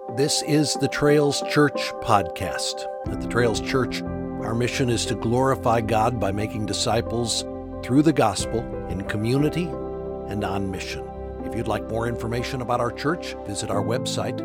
This is the Trails Church podcast. At the Trails Church, our mission is to glorify God by making disciples through the gospel in community and on mission. If you'd like more information about our church, visit our website,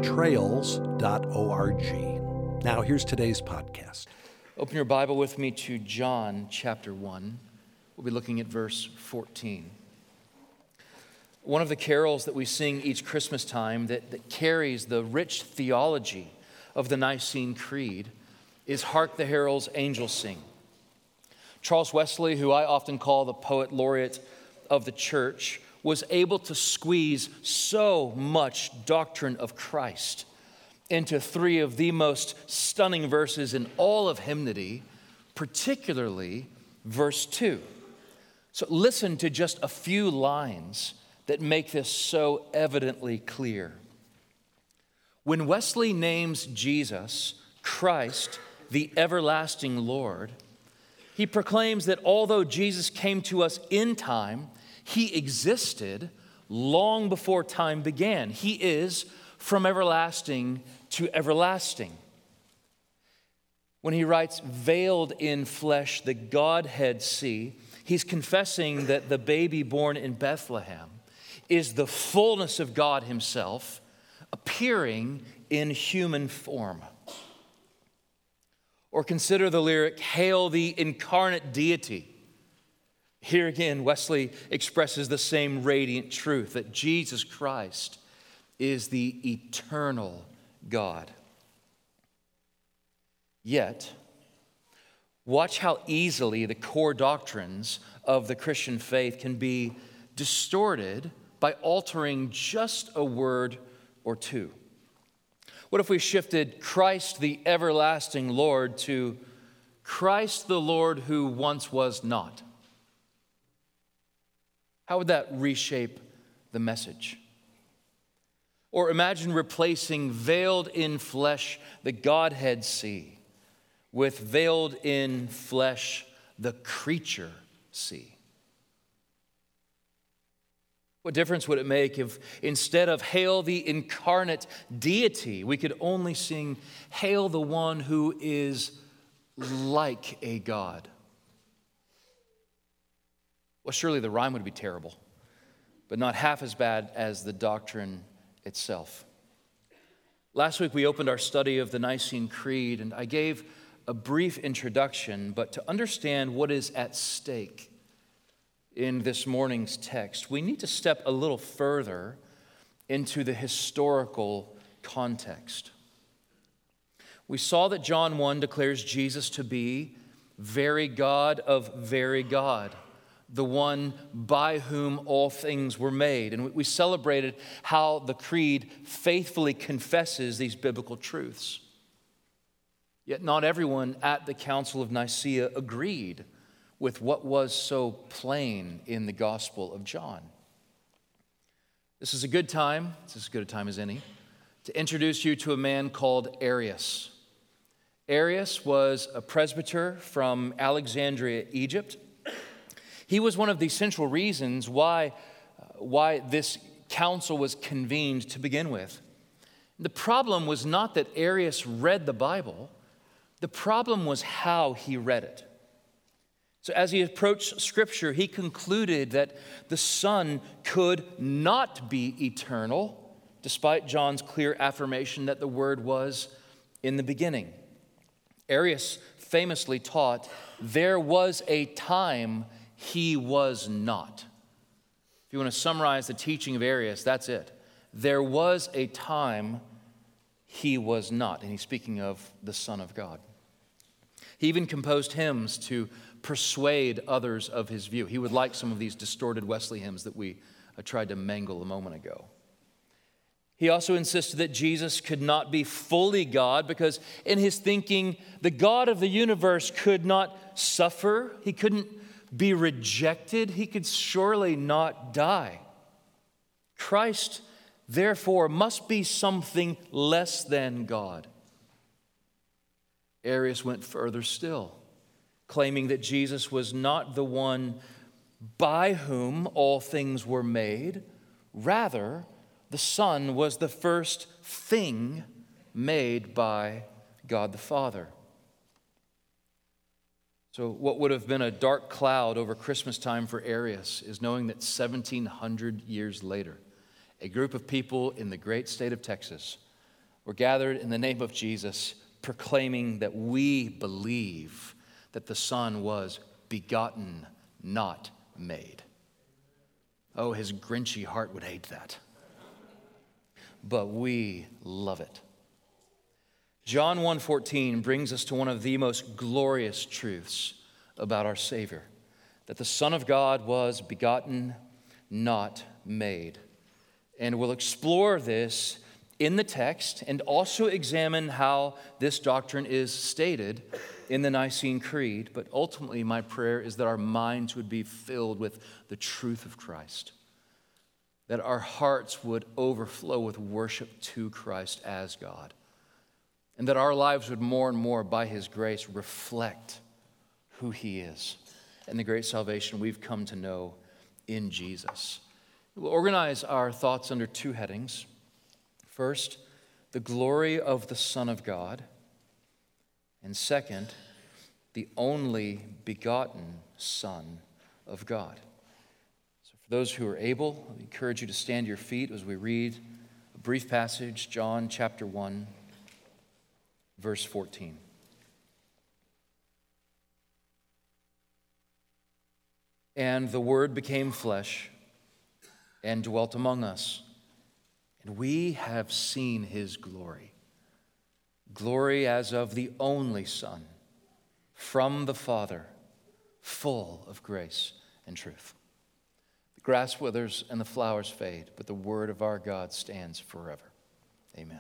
thetrails.org. Now, here's today's podcast. Open your Bible with me to John chapter 1. We'll be looking at verse 14. One of the carols that we sing each Christmas time that carries the rich theology of the Nicene Creed is Hark the Heralds Angels Sing. Charles Wesley, who I often call the poet laureate of the church, was able to squeeze so much doctrine of Christ into three of the most stunning verses in all of hymnody, particularly verse 2. So listen to just a few lines that make this so evidently clear. When Wesley names Jesus, Christ, the everlasting Lord, he proclaims that although Jesus came to us in time, he existed long before time began. He is from everlasting to everlasting. When he writes, veiled in flesh, the Godhead see, he's confessing that the baby born in Bethlehem is the fullness of God himself appearing in human form. Or consider the lyric, Hail the incarnate deity. Here again, Wesley expresses the same radiant truth that Jesus Christ is the eternal God. Yet, watch how easily the core doctrines of the Christian faith can be distorted by altering just a word or two. What if we shifted Christ the everlasting Lord to Christ the Lord who once was not? How would that reshape the message? Or imagine replacing veiled in flesh, the Godhead see, with veiled in flesh, the creature see. What difference would it make if instead of Hail the incarnate deity, we could only sing Hail the one who is like a God? Well, surely the rhyme would be terrible, but not half as bad as the doctrine itself. Last week we opened our study of the Nicene Creed, and I gave a brief introduction, but to understand what is at stake in this morning's text, we need to step a little further into the historical context. We saw that John 1 declares Jesus to be very God of very God, the one by whom all things were made. And we celebrated how the Creed faithfully confesses these biblical truths. Yet not everyone at the Council of Nicaea agreed with what was so plain in the Gospel of John. This is a good time, it's as good a time as any, to introduce you to a man called Arius. Arius was a presbyter from Alexandria, Egypt. He was one of the central reasons why this council was convened to begin with. The problem was not that Arius read the Bible, the problem was how he read it. So as he approached Scripture, he concluded that the Son could not be eternal, despite John's clear affirmation that the Word was in the beginning. Arius famously taught, there was a time he was not. If you want to summarize the teaching of Arius, that's it. There was a time he was not. And he's speaking of the Son of God. He even composed hymns to persuade others of his view. He would like some of these distorted Wesley hymns that we tried to mangle a moment ago. He also insisted that Jesus could not be fully God because in his thinking, the God of the universe could not suffer. He couldn't be rejected. He could surely not die. Christ, therefore, must be something less than God. Arius went further still, claiming that Jesus was not the one by whom all things were made, rather, the the Son was the first thing made by God the Father. So what would have been a dark cloud over Christmas time for Arius is knowing that 1,700 years later, a group of people in the great state of Texas were gathered in the name of Jesus, proclaiming that we believe that the Son was begotten, not made. Oh, his grinchy heart would hate that. But we love it. John 1:14 brings us to one of the most glorious truths about our Savior, that the Son of God was begotten, not made. And we'll explore this in the text and also examine how this doctrine is stated in the Nicene Creed. But ultimately, my prayer is that our minds would be filled with the truth of Christ, that our hearts would overflow with worship to Christ as God, and that our lives would more and more, by His grace, reflect who He is and the great salvation we've come to know in Jesus. We'll organize our thoughts under two headings. First, the glory of the Son of God. And second, the only begotten Son of God. So for those who are able, I encourage you to stand to your feet as we read a brief passage, John chapter 1, verse 14. And the Word became flesh and dwelt among us, and we have seen His glory, glory as of the only Son, from the Father, full of grace and truth. The grass withers and the flowers fade, but the word of our God stands forever. Amen.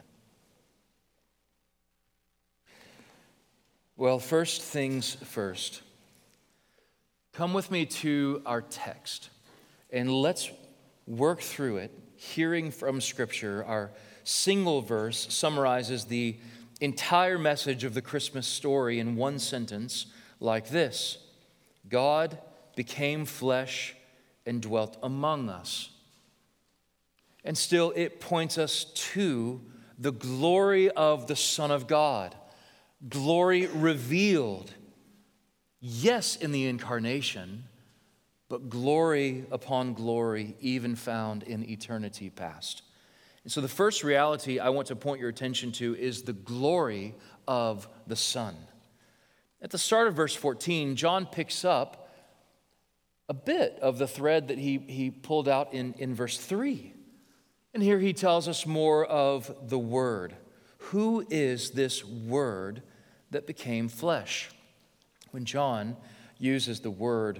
Well, first things first. Come with me to our text, and let's work through it, hearing from Scripture. Our single verse summarizes the entire message of the Christmas story in one sentence like this: God became flesh and dwelt among us. And still, it points us to the glory of the Son of God, glory revealed, yes, in the incarnation, but glory upon glory even found in eternity past. And so the first reality I want to point your attention to is the glory of the Son. At the start of verse 14, John picks up a bit of the thread that he pulled out in verse 3. And here he tells us more of the Word. Who is this Word that became flesh? When John uses the word,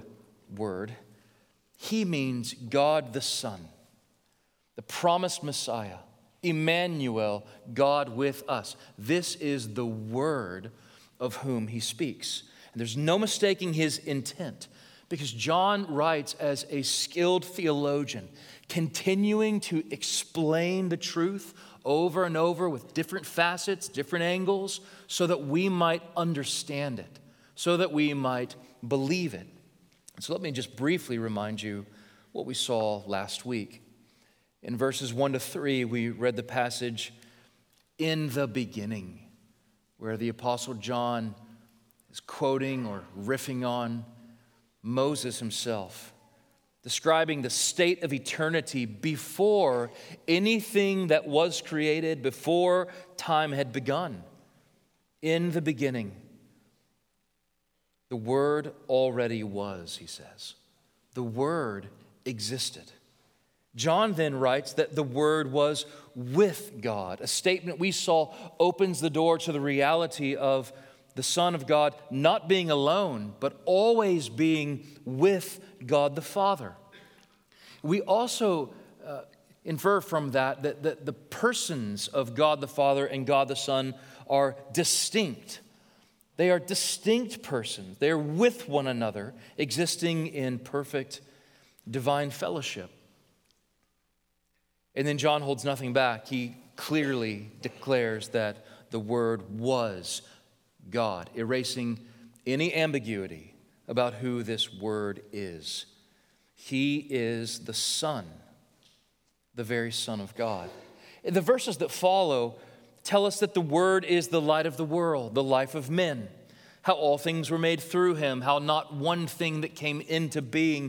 he means God the Son, the promised Messiah, Emmanuel, God with us. This is the Word of whom he speaks. And there's no mistaking his intent, because John writes as a skilled theologian, continuing to explain the truth over and over with different facets, different angles, so that we might understand it, so that we might believe it. So let me just briefly remind you what we saw last week. In verses 1 to 3, we read the passage, "In the beginning," where the Apostle John is quoting or riffing on Moses himself, describing the state of eternity before anything that was created, before time had begun. In the beginning, the Word already was, he says. The Word existed. John then writes that the Word was with God, a statement we saw opens the door to the reality of the Son of God not being alone, but always being with God the Father. We also infer from that the persons of God the Father and God the Son are distinct. They are distinct persons. They are with one another, existing in perfect divine fellowship. And then John holds nothing back. He clearly declares that the Word was God, erasing any ambiguity about who this Word is. He is the Son, the very Son of God. The verses that follow tell us that the Word is the light of the world, the life of men, how all things were made through him, how not one thing that came into being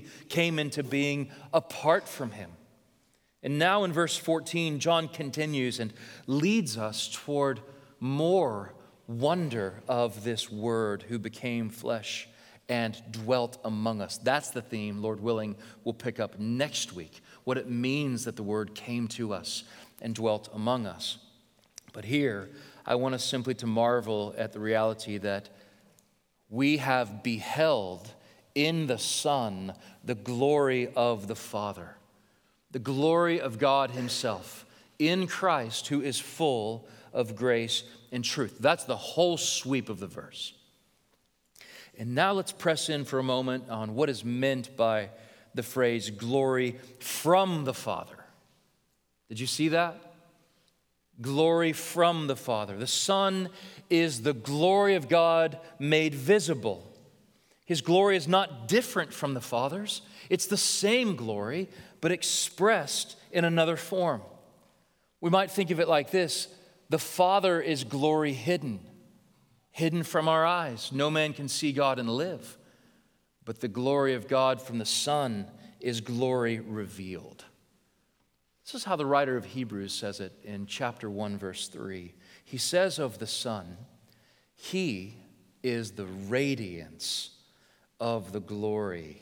apart from him. And now in verse 14, John continues and leads us toward more wonder of this Word who became flesh and dwelt among us. That's the theme, Lord willing, we'll pick up next week, what it means that the Word came to us and dwelt among us. But here, I want us simply to marvel at the reality that we have beheld in the Son the glory of the Father, the glory of God himself in Christ, who is full of grace and truth. That's the whole sweep of the verse. And now let's press in for a moment on what is meant by the phrase glory from the Father. Did you see that? Glory from the Father. The Son is the glory of God made visible. His glory is not different from the Father's. It's the same glory, but expressed in another form. We might think of it like this: the Father is glory hidden from our eyes. No man can see God and live. But the glory of God from the Son is glory revealed. This is how the writer of Hebrews says it in chapter 1, verse 3. He says of the Son, he is the radiance of the glory.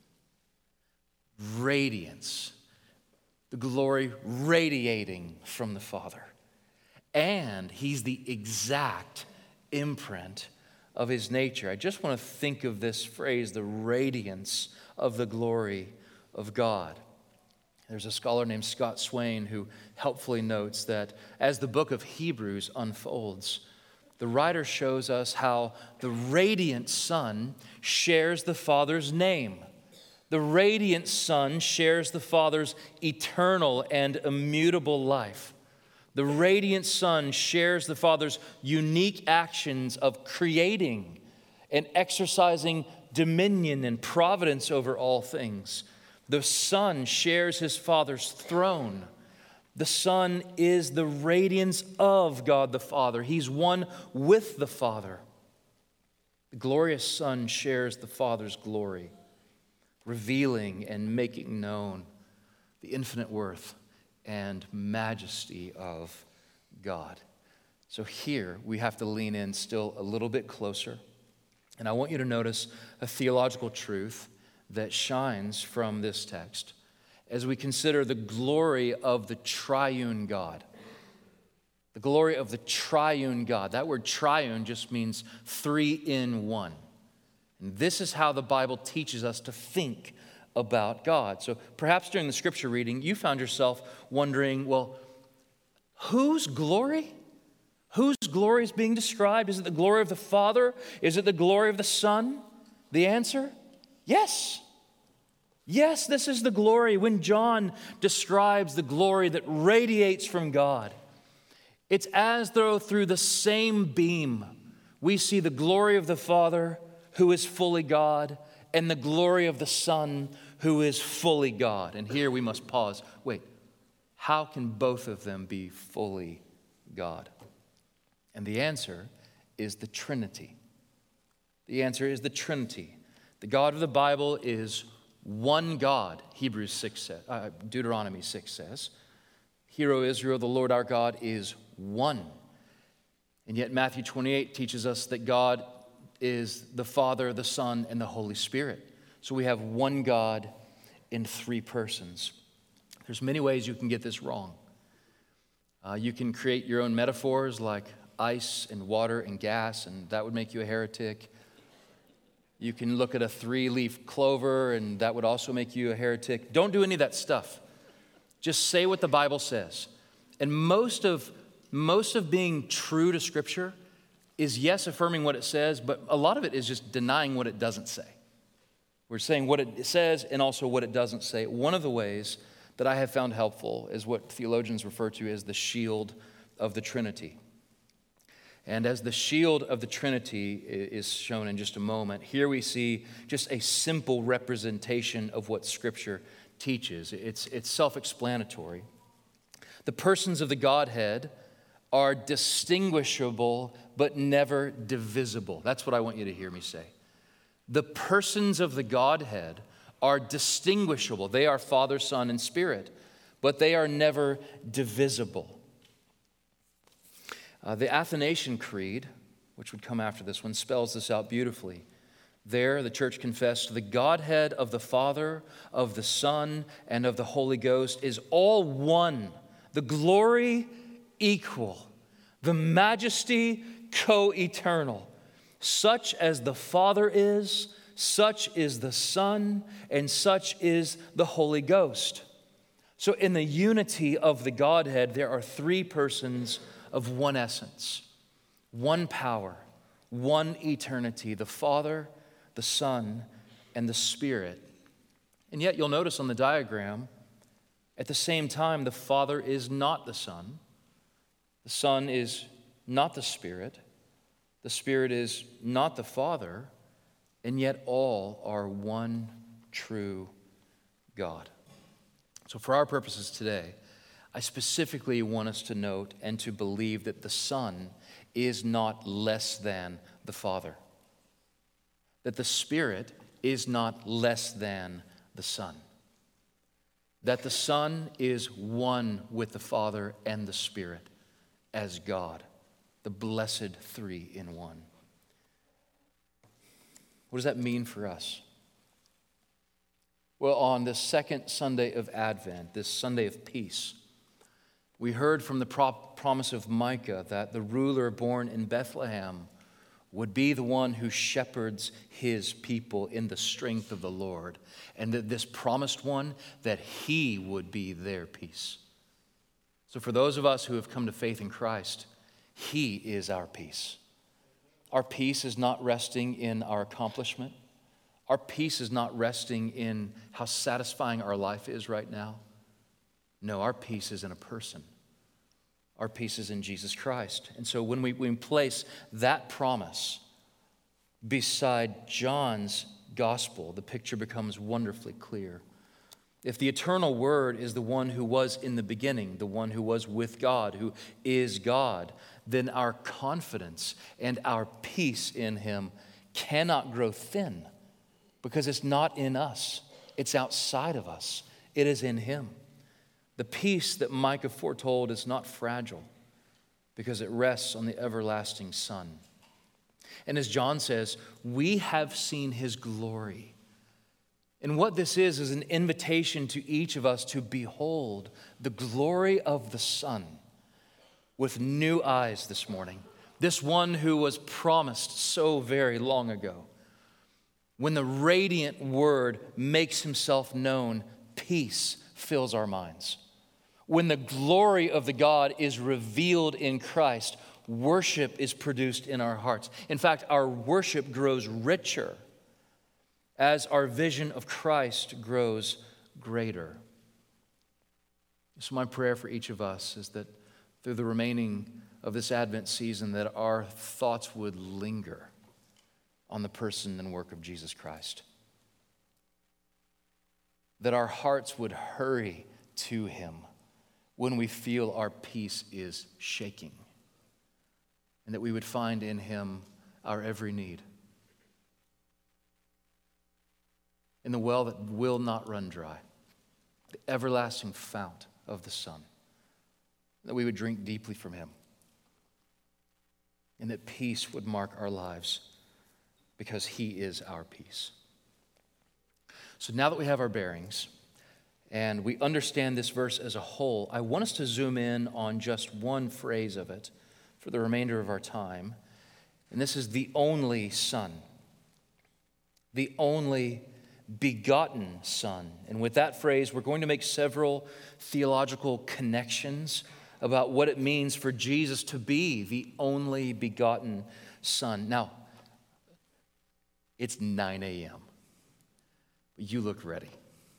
Radiance. The glory radiating from the Father. And he's the exact imprint of his nature. I just want to think of this phrase, the radiance of the glory of God. There's a scholar named Scott Swain who helpfully notes that as the book of Hebrews unfolds, the writer shows us how the radiant Son shares the Father's name. The radiant Son shares the Father's eternal and immutable life. The radiant Son shares the Father's unique actions of creating and exercising dominion and providence over all things. The Son shares his Father's throne. The Son is the radiance of God the Father. He's one with the Father. The glorious Son shares the Father's glory, revealing and making known the infinite worth and majesty of God. So here we have to lean in still a little bit closer. And I want you to notice a theological truth that shines from this text as we consider the glory of the triune God. The glory of the triune God. That word triune just means three in one. And this is how the Bible teaches us to think about God. So perhaps during the scripture reading, you found yourself wondering, well, whose glory? Whose glory is being described? Is it the glory of the Father? Is it the glory of the Son? The answer? Yes. Yes, this is the glory. When John describes the glory that radiates from God, it's as though through the same beam we see the glory of the Father, who is fully God, and the glory of the Son, who is fully God. And here we must pause. Wait, how can both of them be fully God? And the answer is the Trinity. The answer is the Trinity. The God of the Bible is one God, Deuteronomy 6 says. Hear, O Israel, the Lord our God is one. And yet Matthew 28 teaches us that God is the Father, the Son, and the Holy Spirit. So we have one God in three persons. There's many ways you can get this wrong. You can create your own metaphors like ice and water and gas, and that would make you a heretic. You can look at a three-leaf clover, and that would also make you a heretic. Don't do any of that stuff. Just say what the Bible says. And most of being true to Scripture is, yes, affirming what it says, but a lot of it is just denying what it doesn't say. We're saying what it says and also what it doesn't say. One of the ways that I have found helpful is what theologians refer to as the shield of the Trinity. And as the shield of the Trinity is shown in just a moment, here we see just a simple representation of what Scripture teaches. It's self-explanatory. The persons of the Godhead are distinguishable but never divisible. That's what I want you to hear me say. The persons of the Godhead are distinguishable. They are Father, Son, and Spirit, but they are never divisible. The Athanasian Creed, which would come after this one, spells this out beautifully. There, the church confessed, the Godhead of the Father, of the Son, and of the Holy Ghost is all one, the glory equal, the majesty co-eternal. Such as the Father is, such is the Son, and such is the Holy Ghost. So in the unity of the Godhead, there are three persons of one essence, one power, one eternity, the Father, the Son, and the Spirit. And yet you'll notice on the diagram, at the same time, the Father is not the Son is not the Spirit is not the Father, and yet all are one true God. So for our purposes today, I specifically want us to note and to believe that the Son is not less than the Father, that the Spirit is not less than the Son, that the Son is one with the Father and the Spirit as God, the blessed three in one. What does that mean for us? Well, on this second Sunday of Advent, this Sunday of peace, we heard from the promise of Micah that the ruler born in Bethlehem would be the one who shepherds his people in the strength of the Lord, and that this promised one, that he would be their peace. So for those of us who have come to faith in Christ, he is our peace. Our peace is not resting in our accomplishment. Our peace is not resting in how satisfying our life is right now. No, our peace is in a person. Our peace is in Jesus Christ. And so when we place that promise beside John's gospel, the picture becomes wonderfully clear. If the eternal Word is the one who was in the beginning, the one who was with God, who is God, then our confidence and our peace in him cannot grow thin, because it's not in us. It's outside of us. It is in him. The peace that Micah foretold is not fragile, because it rests on the everlasting Son. And as John says, we have seen his glory. And what this is an invitation to each of us to behold the glory of the Son with new eyes this morning. This one who was promised so very long ago. When the radiant Word makes himself known, peace fills our minds. When the glory of the God is revealed in Christ, worship is produced in our hearts. In fact, our worship grows richer as our vision of Christ grows greater. So my prayer for each of us is that through the remaining of this Advent season, that our thoughts would linger on the person and work of Jesus Christ. That our hearts would hurry to him when we feel our peace is shaking, and that we would find in him our every need. In the well that will not run dry, the everlasting fount of the Son, that we would drink deeply from him, and that peace would mark our lives because he is our peace. So now that we have our bearings and we understand this verse as a whole, I want us to zoom in on just one phrase of it for the remainder of our time. And this is the only Son, the only begotten Son. And with that phrase, we're going to make several theological connections about what it means for Jesus to be the only begotten Son. Now, it's 9 a.m. You look ready.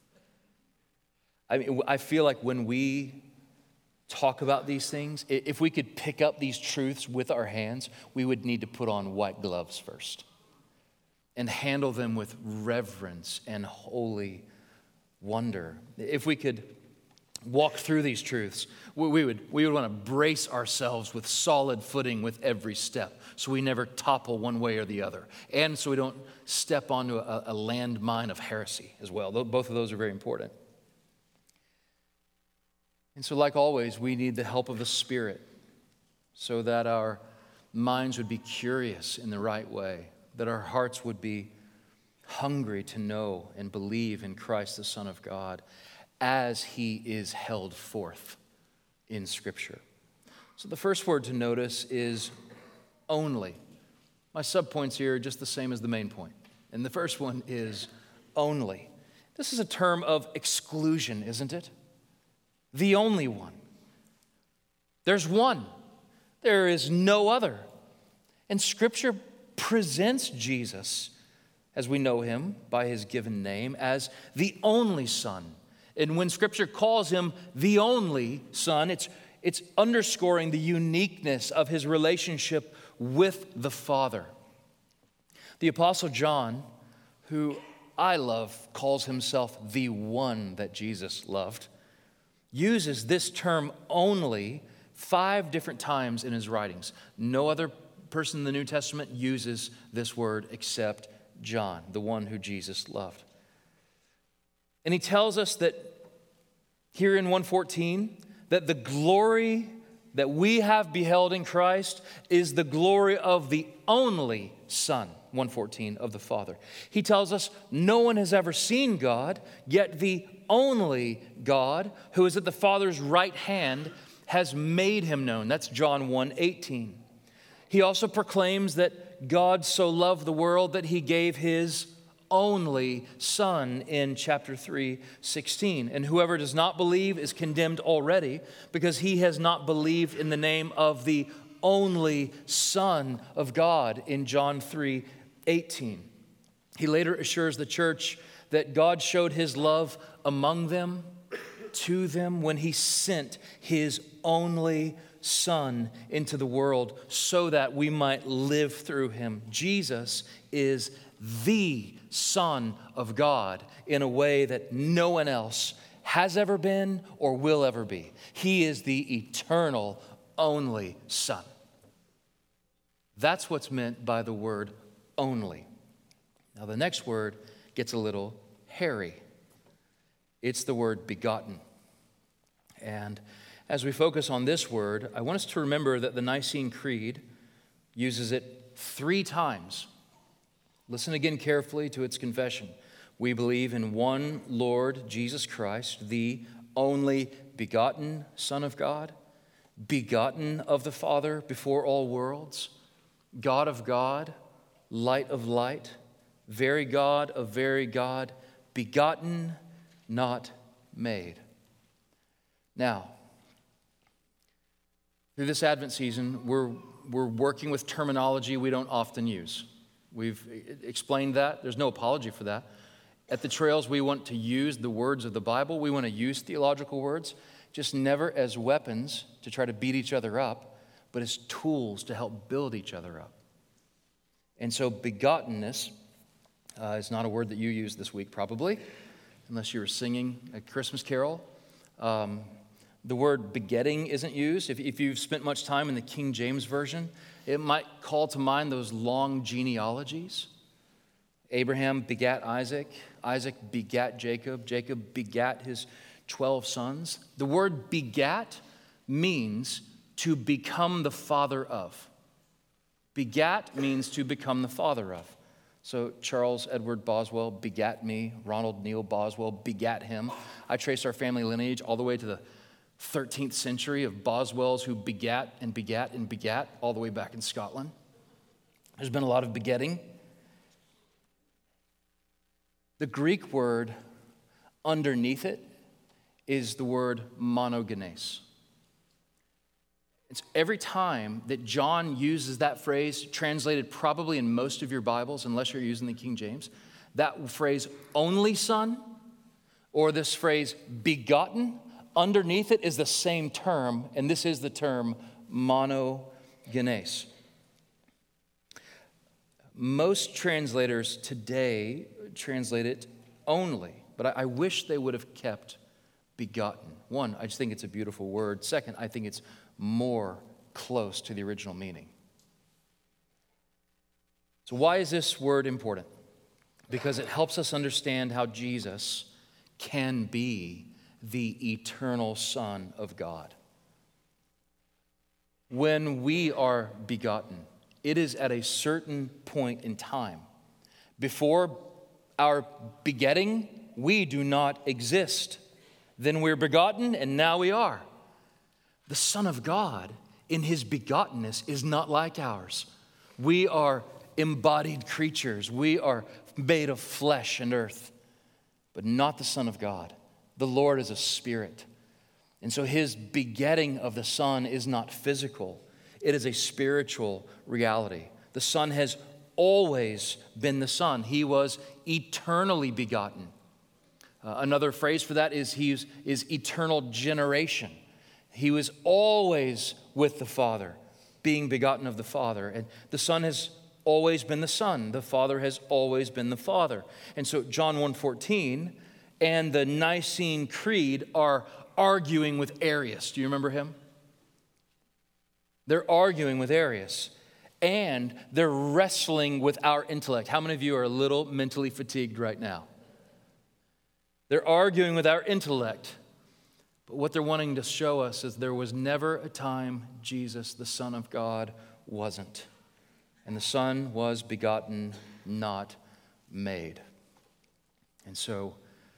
I mean, I feel like when we talk about these things, if we could pick up these truths with our hands, we would need to put on white gloves first and handle them with reverence and holy wonder. If we could walk through these truths, we would want to brace ourselves with solid footing with every step so we never topple one way or the other, and so we don't step onto a landmine of heresy as well. Both of those are very important. And so, like always, we need the help of the Spirit so that our minds would be curious in the right way, that our hearts would be hungry to know and believe in Christ, the Son of God, as he is held forth in Scripture. So the first word to notice is only. My subpoints here are just the same as the main point. And the first one is only. This is a term of exclusion, isn't it? The only one. There's one. There is no other. And Scripture presents Jesus, as we know him by his given name, as the only Son. And when Scripture calls him the only Son, it's underscoring the uniqueness of his relationship with the Father. The Apostle John, who I love, calls himself the one that Jesus loved, uses this term only 5 different times in his writings. No other person in the New Testament uses this word except John, the one who Jesus loved. And he tells us that here in 1:14, that the glory that we have beheld in Christ is the glory of the only Son, 1:14, of the Father. He tells us no one has ever seen God, yet the only God who is at the Father's right hand has made him known. That's John 1:18. He also proclaims that God so loved the world that he gave his only Son in chapter 3:16. And whoever does not believe is condemned already because he has not believed in the name of the only Son of God in John 3:18. He later assures the church that God showed his love among them, to them, when he sent his only Son into the world so that we might live through him. Jesus is the Son of God in a way that no one else has ever been or will ever be. He is the eternal only Son. That's what's meant by the word only. Now the next word gets a little hairy. It's the word begotten. And as we focus on this word, I want us to remember that the Nicene Creed uses it 3 times. Listen again carefully to its confession. We believe in one Lord Jesus Christ, the only begotten Son of God, begotten of the Father before all worlds, God of God, light of light, very God of very God, begotten, not made. Now, through this Advent season, we're working with terminology we don't often use. We've explained that. There's no apology for that. At the Trails, we want to use the words of the Bible. We want to use theological words, just never as weapons to try to beat each other up, but as tools to help build each other up. And so begottenness is not a word that you used this week, probably, unless you were singing a Christmas carol. The word begetting isn't used. If you've spent much time in the King James Version, it might call to mind those long genealogies. Abraham begat Isaac. Isaac begat Jacob. Jacob begat his 12 sons. The word begat means to become the father of. Begat means to become the father of. So Charles Edward Boswell begat me. Ronald Neal Boswell begat him. I trace our family lineage all the way to the 13th century of Boswells who begat and begat and begat all the way back in Scotland. There's been a lot of begetting. The Greek word underneath it is the word monogenes. It's every time that John uses that phrase, translated probably in most of your Bibles, unless you're using the King James, that phrase only son, or this phrase begotten, underneath it is the same term, and this is the term monogenes. Most translators today translate it only, but I wish they would have kept begotten. One, I just think it's a beautiful word. Second, I think it's more close to the original meaning. So why is this word important? Because it helps us understand how Jesus can be the eternal Son of God. When we are begotten, it is at a certain point in time. Before our begetting, we do not exist. Then we're begotten, and now we are. The Son of God, in his begottenness, is not like ours. We are embodied creatures. We are made of flesh and earth, but not the Son of God. The Lord is a spirit. And so his begetting of the Son is not physical. It is a spiritual reality. The Son has always been the Son. He was eternally begotten. Another phrase for that is eternal generation. He was always with the Father, being begotten of the Father. And the Son has always been the Son. The Father has always been the Father. And so John 1:14 and the Nicene Creed are arguing with Arius. Do you remember him? They're arguing with Arius. And they're wrestling with our intellect. How many of you are a little mentally fatigued right now? They're arguing with our intellect. But what they're wanting to show us is there was never a time Jesus, the Son of God, wasn't. And the Son was begotten, not made. And so,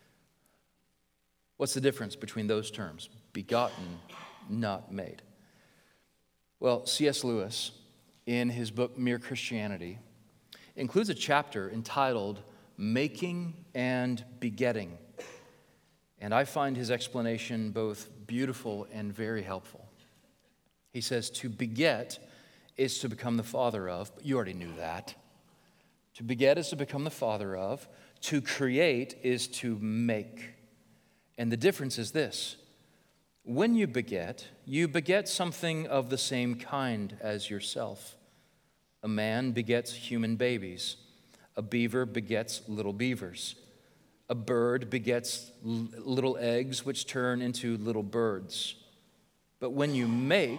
what's the difference between those terms? Begotten, not made. Well, C.S. Lewis, in his book Mere Christianity, includes a chapter entitled Making and Begetting. And I find his explanation both beautiful and very helpful. He says, to beget is to become the father of, but you already knew that. To beget is to become the father of. To create is to make. And the difference is this. When you beget something of the same kind as yourself. A man begets human babies. A beaver begets little beavers. A bird begets little eggs which turn into little birds. But when you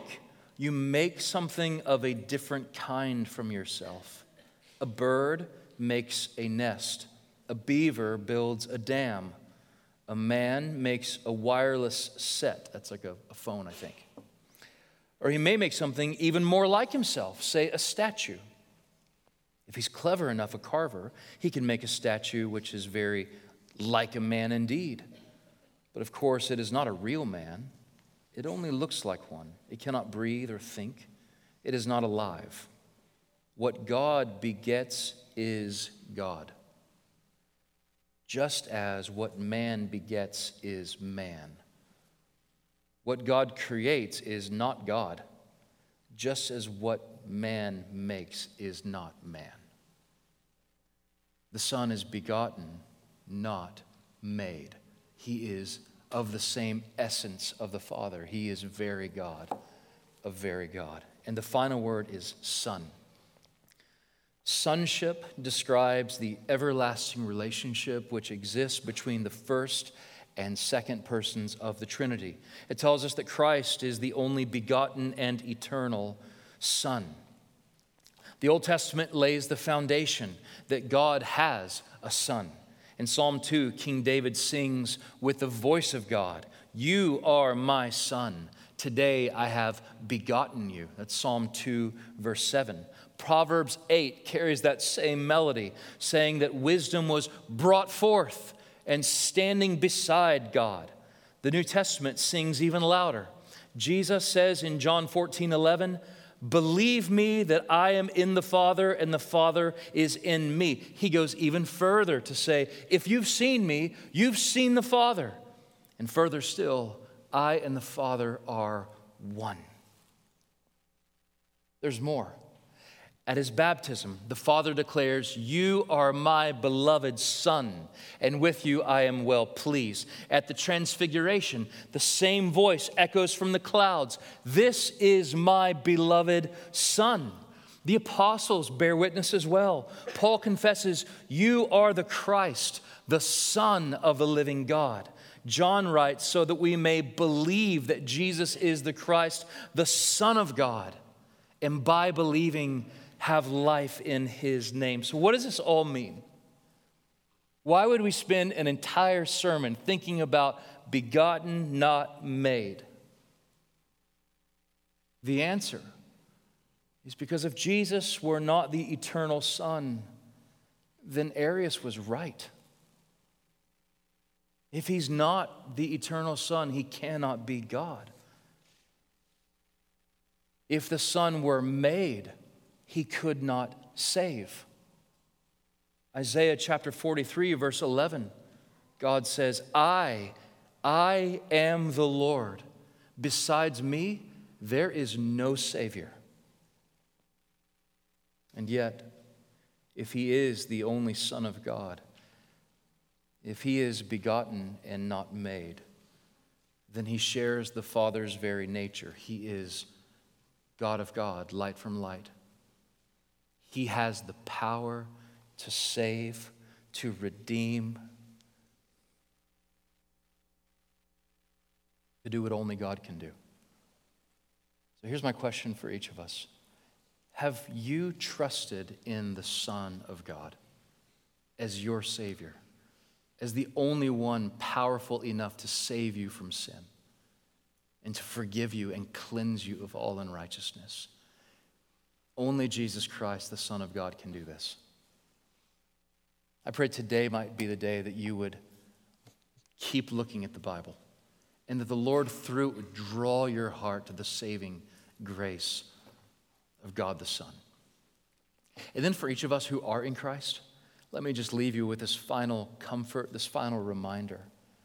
make something of a different kind from yourself. A bird makes a nest. A beaver builds a dam. A man makes a wireless set. That's like a phone, I think. Or he may make something even more like himself, say a statue. If he's clever enough, a carver, he can make a statue which is very like a man indeed. But of course, it is not a real man. It only looks like one. It cannot breathe or think. It is not alive. What God begets is God. Just as what man begets is man. What God creates is not God, just as what man makes is not man. The Son is begotten, not made. He is of the same essence of the Father. He is very God, of very God. And the final word is Son. Sonship describes the everlasting relationship which exists between the first and second persons of the Trinity. It tells us that Christ is the only begotten and eternal Son. The Old Testament lays the foundation that God has a Son. In Psalm 2, King David sings with the voice of God, "You are my Son. Today I have begotten you." That's Psalm 2, verse 7. Proverbs 8 carries that same melody, saying that wisdom was brought forth and standing beside God. The New Testament sings even louder. Jesus says in John 14:11, "Believe me that I am in the Father and the Father is in me." He goes even further to say, if you've seen me, you've seen the Father. And further still, I and the Father are one. There's more. At his baptism, the Father declares, "You are my beloved Son, and with you I am well pleased." At the Transfiguration, the same voice echoes from the clouds, "This is my beloved Son." The apostles bear witness as well. Paul confesses, "You are the Christ, the Son of the living God." John writes, so that we may believe that Jesus is the Christ, the Son of God, and by believing have life in his name. So what does this all mean? Why would we spend an entire sermon thinking about begotten, not made? The answer is because if Jesus were not the eternal Son, then Arius was right. If he's not the eternal Son, he cannot be God. If the Son were made, he could not save. Isaiah chapter 43, verse 11, God says, I am the Lord. Besides me, there is no Savior. And yet, if he is the only Son of God, if he is begotten and not made, then he shares the Father's very nature. He is God of God, light from light. He has the power to save, to redeem, to do what only God can do. So here's my question for each of us. Have you trusted in the Son of God as your Savior, as the only one powerful enough to save you from sin and to forgive you and cleanse you of all unrighteousness? Only Jesus Christ, the Son of God, can do this. I pray today might be the day that you would keep looking at the Bible and that the Lord through it would draw your heart to the saving grace of God the Son. And then for each of us who are in Christ, let me just leave you with this final comfort, this final reminder.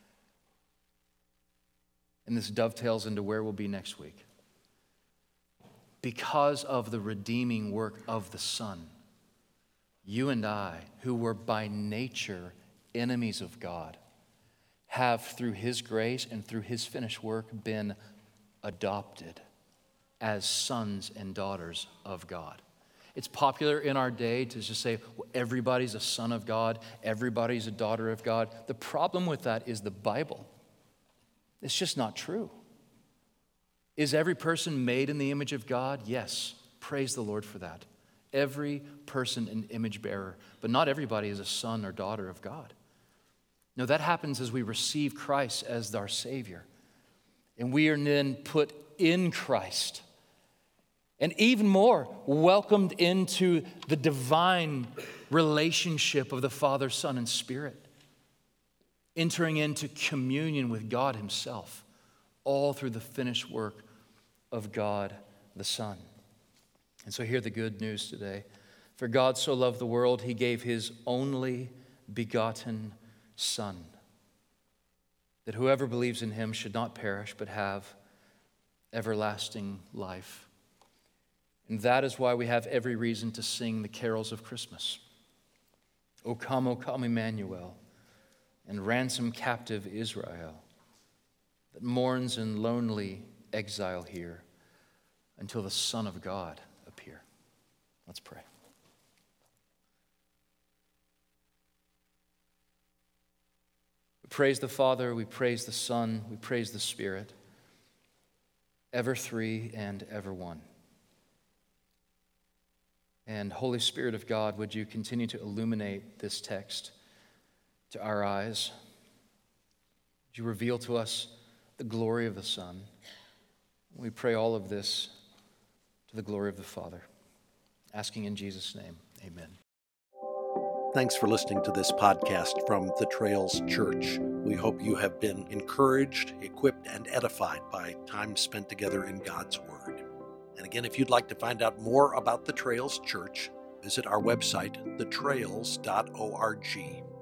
And this dovetails into where we'll be next week. Because of the redeeming work of the Son, you and I, who were by nature enemies of God, have through his grace and through his finished work been adopted as sons and daughters of God. It's popular in our day to just say, well, everybody's a son of God, everybody's a daughter of God. The problem with that is the Bible. It's just not true. Is every person made in the image of God? Yes. Praise the Lord for that. Every person an image bearer, but not everybody is a son or daughter of God. No, that happens as we receive Christ as our Savior. And we are then put in Christ. And even more, welcomed into the divine relationship of the Father, Son, and Spirit. Entering into communion with God himself, all through the finished work of God the Son. And so hear the good news today. For God so loved the world, he gave his only begotten Son, that whoever believes in him should not perish, but have everlasting life. And that is why we have every reason to sing the carols of Christmas. O come, Emmanuel, and ransom captive Israel, that mourns in lonely exile here until the Son of God appear. Let's pray. We praise the Father, we praise the Son, we praise the Spirit, ever three and ever one. And Holy Spirit of God, would you continue to illuminate this text to our eyes? Would you reveal to us the glory of the Son? We pray all of this to the glory of the Father. Asking in Jesus' name, amen. Thanks for listening to this podcast from The Trails Church. We hope you have been encouraged, equipped, and edified by time spent together in God's Word. And again, if you'd like to find out more about The Trails Church, visit our website, thetrails.org.